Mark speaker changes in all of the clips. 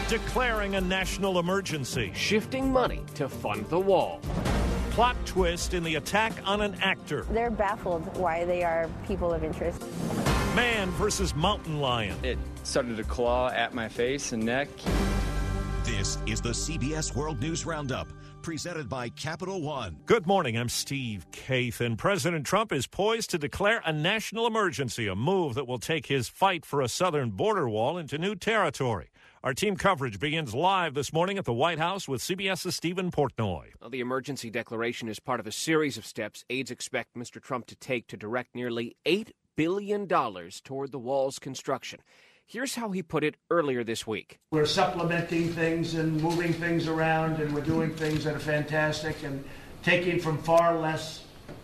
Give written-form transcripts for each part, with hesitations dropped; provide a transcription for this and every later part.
Speaker 1: Declaring a national emergency.
Speaker 2: Shifting money to fund the wall.
Speaker 1: Plot twist in the attack on an actor.
Speaker 3: They're baffled why they are people of interest.
Speaker 1: Man versus mountain lion.
Speaker 4: It started to claw at my face and neck.
Speaker 5: This is the CBS World News Roundup, presented by Capital One.
Speaker 1: Good morning, I'm Steve Kaith, and President Trump is poised to declare a national emergency, a move that will take his fight for a southern border wall into new territory. Our team coverage begins live this morning at the White House with CBS's Stephen Portnoy.
Speaker 2: Well, the emergency declaration is part of a series of steps aides expect Mr. Trump to take to direct nearly $8 billion toward the wall's construction. Here's how he put it earlier this week.
Speaker 6: We're supplementing things and moving things around, and we're doing things that are fantastic and taking from far less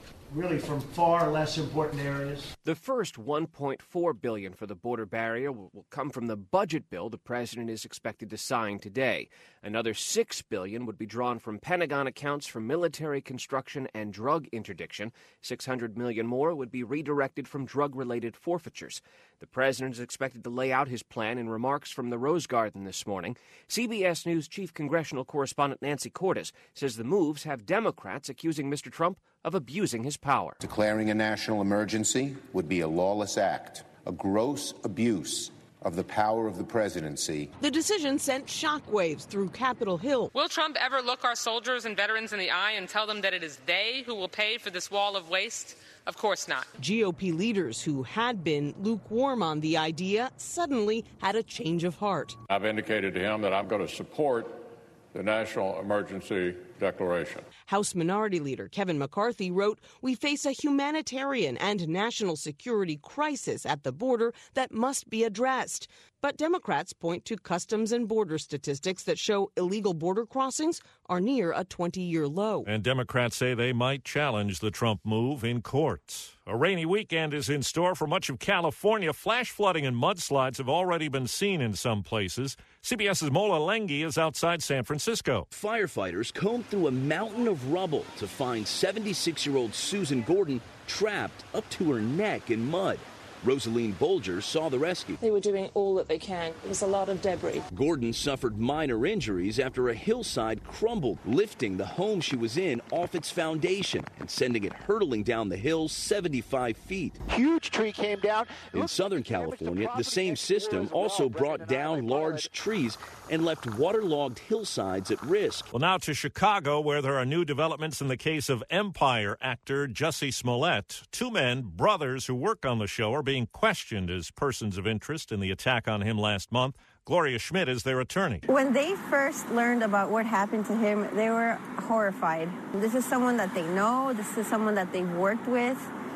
Speaker 6: important areas.
Speaker 2: The first $1.4 billion for the border barrier will come from the budget bill the president is expected to sign today. Another $6 billion would be drawn from Pentagon accounts for military construction and drug interdiction. $600 million more would be redirected from drug-related forfeitures. The president is expected to lay out his plan in remarks from the Rose Garden this morning. CBS News chief congressional correspondent Nancy Cordes says the moves have Democrats accusing Mr. Trump of abusing his power.
Speaker 7: Declaring a national emergency would be a lawless act, a gross abuse of the power of the presidency.
Speaker 8: The decision sent shockwaves through Capitol Hill.
Speaker 9: Will Trump ever look our soldiers and veterans in the eye and tell them that it is they who will pay for this wall of waste? Of course not.
Speaker 8: GOP leaders who had been lukewarm on the idea suddenly had a change of heart.
Speaker 10: I've indicated to him that I'm going to support the national emergency declaration.
Speaker 8: House Minority Leader Kevin McCarthy wrote, "We face a humanitarian and national security crisis at the border that must be addressed." But Democrats point to Customs and Border statistics that show illegal border crossings are near a 20-year low.
Speaker 1: And Democrats say they might challenge the Trump move in courts. A rainy weekend is in store for much of California. Flash flooding and mudslides have already been seen in some places. CBS's Mola Lenghi is outside San Francisco.
Speaker 11: Firefighters combed through a mountain of rubble to find 76-year-old Susan Gordon trapped up to her neck in mud. Rosaline Bolger saw the rescue.
Speaker 12: They were doing all that they can. There was a lot of debris.
Speaker 11: Gordon suffered minor injuries after a hillside crumbled, lifting the home she was in off its foundation and sending it hurtling down the hill 75 feet.
Speaker 13: Huge tree came down.
Speaker 11: In Southern California, the same system also brought down large trees and left waterlogged hillsides at risk.
Speaker 1: Well, now to Chicago, where there are new developments in the case of Empire actor Jussie Smollett. Two men, brothers who work on the show, are being questioned as persons of interest in the attack on him last month. Gloria Schmidt is their attorney.
Speaker 3: When they first learned about what happened to him, they were horrified. This is someone that they know. This is someone that they've worked with.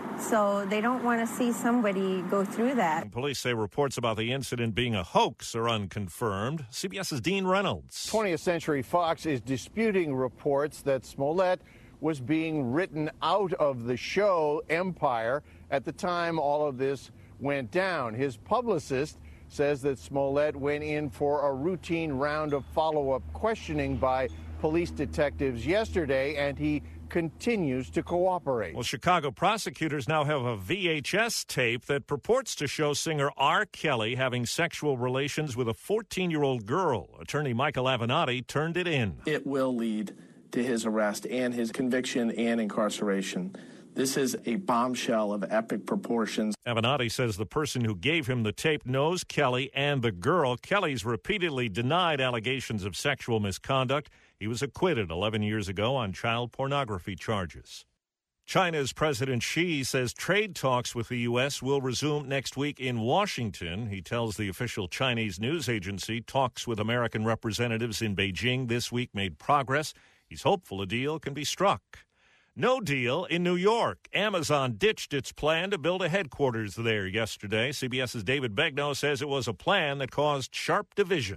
Speaker 3: So they don't want to see somebody go through that.
Speaker 1: And police say reports about the incident being a hoax are unconfirmed. CBS's Dean Reynolds.
Speaker 14: 20th Century Fox is disputing reports that Smollett was being written out of the show Empire at the time all of this went down. His publicist says that Smollett went in for a routine round of follow-up questioning by police detectives yesterday, and he continues to cooperate.
Speaker 1: Well, Chicago prosecutors now have a VHS tape that purports to show singer R. Kelly having sexual relations with a 14-year-old girl. Attorney Michael Avenatti turned it in.
Speaker 15: It will lead to his arrest and his conviction and incarceration. This is a bombshell of epic proportions.
Speaker 1: Avenatti says the person who gave him the tape knows Kelly and the girl. Kelly's repeatedly denied allegations of sexual misconduct. He was acquitted 11 years ago on child pornography charges. China's President Xi says trade talks with the U.S. will resume next week in Washington. He tells the official Chinese news agency talks with American representatives in Beijing this week made progress. He's hopeful a deal can be struck. No deal in New York. Amazon ditched its plan to build a headquarters there yesterday. CBS's David Begnaud says it was a plan that caused sharp division.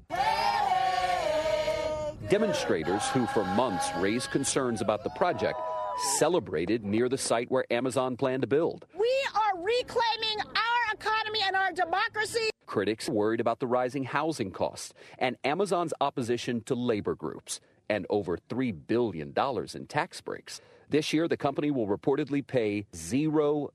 Speaker 16: Demonstrators who for months raised concerns about the project celebrated near the site where Amazon planned to build.
Speaker 17: We are reclaiming our economy and our democracy.
Speaker 16: Critics worried about the rising housing costs and Amazon's opposition to labor groups and over $3 billion in tax breaks. This year, the company will reportedly pay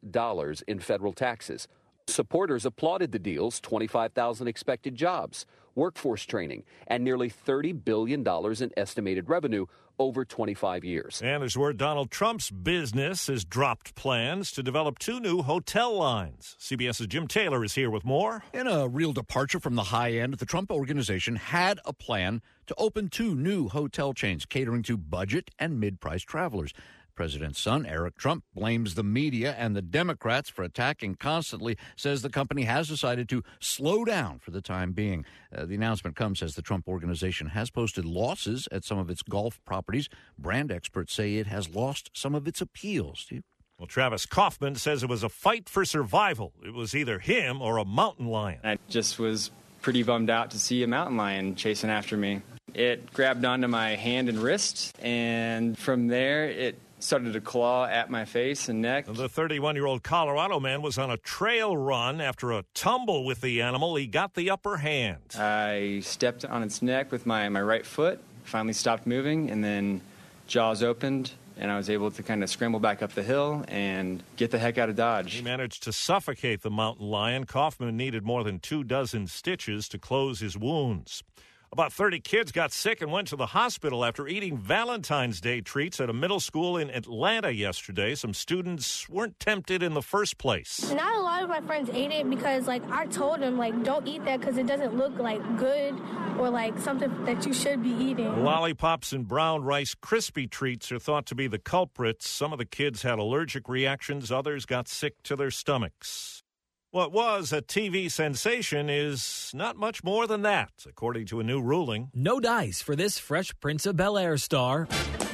Speaker 16: $0 in federal taxes. Supporters applauded the deal's 25,000 expected jobs, workforce training, and nearly $30 billion in estimated revenue over 25 years.
Speaker 1: And there's word Donald Trump's business has dropped plans to develop 2 new hotel lines. CBS's Jim Taylor is here with more.
Speaker 13: In a real departure from the high end, the Trump Organization had a plan to open 2 new hotel chains catering to budget and mid-price travelers. President's son, Eric Trump, blames the media and the Democrats for attacking constantly, says the company has decided to slow down for the time being. The announcement comes as the Trump Organization has posted losses at some of its golf properties. Brand experts say it has lost some of its appeal. Steve?
Speaker 1: Well, Travis Kaufman says it was a fight for survival. It was either him or a mountain lion.
Speaker 4: I just was pretty bummed out to see a mountain lion chasing after me. It grabbed onto my hand and wrist, and from there it started to claw at my face and neck.
Speaker 1: The 31-year-old Colorado man was on a trail run. After a tumble with the animal, he got the upper hand.
Speaker 4: I stepped on its neck with my right foot, finally stopped moving, and then jaws opened, and I was able to kind of scramble back up the hill and get the heck out of Dodge.
Speaker 1: He managed to suffocate the mountain lion. Kaufman needed more than 24 stitches to close his wounds. About 30 kids got sick and went to the hospital after eating Valentine's Day treats at a middle school in Atlanta yesterday. Some students weren't tempted in the first place.
Speaker 18: Not a lot of my friends ate it because, I told them, don't eat that because it doesn't look, good or, something that you should be eating.
Speaker 1: Lollipops and brown Rice Krispie treats are thought to be the culprits. Some of the kids had allergic reactions. Others got sick to their stomachs. What was a TV sensation is not much more than that, according to a new ruling.
Speaker 19: No dice for this Fresh Prince of Bel-Air star.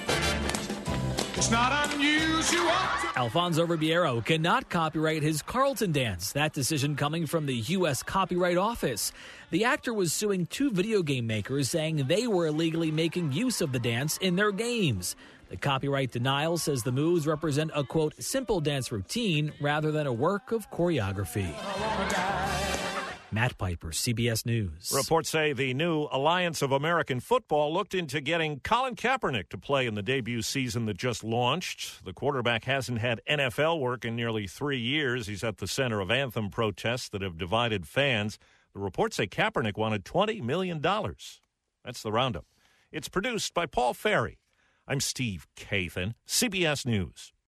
Speaker 20: It's not unusual.
Speaker 19: Alfonso Ribeiro cannot copyright his Carlton dance. That decision coming from the U.S. Copyright Office. The actor was suing 2 video game makers, saying they were illegally making use of the dance in their games. The copyright denial says the moves represent a, quote, simple dance routine rather than a work of choreography. Matt Piper, CBS News.
Speaker 1: Reports say the new Alliance of American Football looked into getting Colin Kaepernick to play in the debut season that just launched. The quarterback hasn't had NFL work in nearly 3 years. He's at the center of anthem protests that have divided fans. The reports say Kaepernick wanted $20 million. That's the roundup. It's produced by Paul Ferry. I'm Steve Kathan, CBS News.